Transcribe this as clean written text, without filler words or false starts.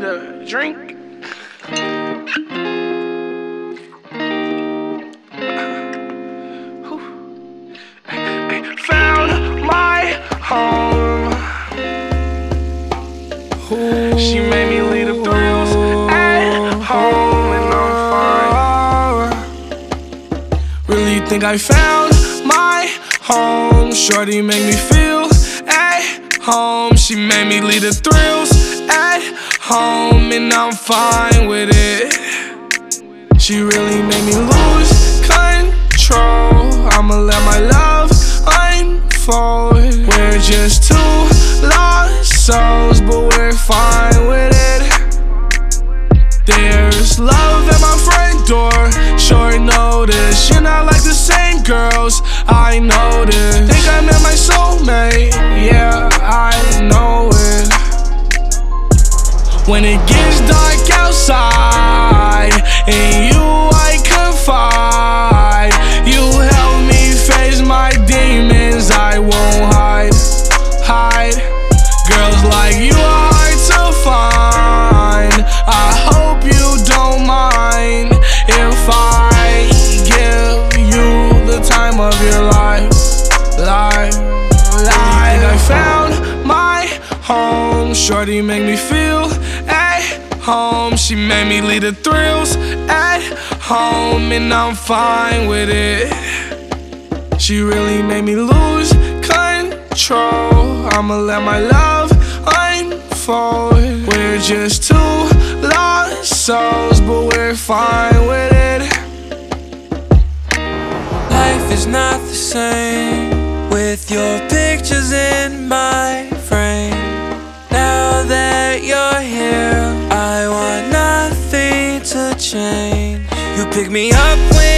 need a drink. Found my home. She made me leave the thrills at home, and I'm fine. Really think I found my home. Shorty make me feel at home. She made me leave the thrills at home, and I'm fine with it. She really made me lose control. I'ma let my love unfold. We're just two lost souls, but we're fine with it. There's love at my front door, short notice. You're not like the same girls, I noticed. Think I met my soulmate, yeah, I know it. When it gets dark outside, in you I confide. You help me face my demons, I won't hide. Girls like you are hard to find. I hope you don't mind if I give you the time of your life. I found my home. Shorty make me feel at home. She made me leave the thrills at home, and I'm fine with it. She really made me lose control. I'ma let my love unfold. We're just two lost souls, but we're fine with it. Life is not the same with your pictures in my frame. Now that you're here, I want nothing to change. You pick me up when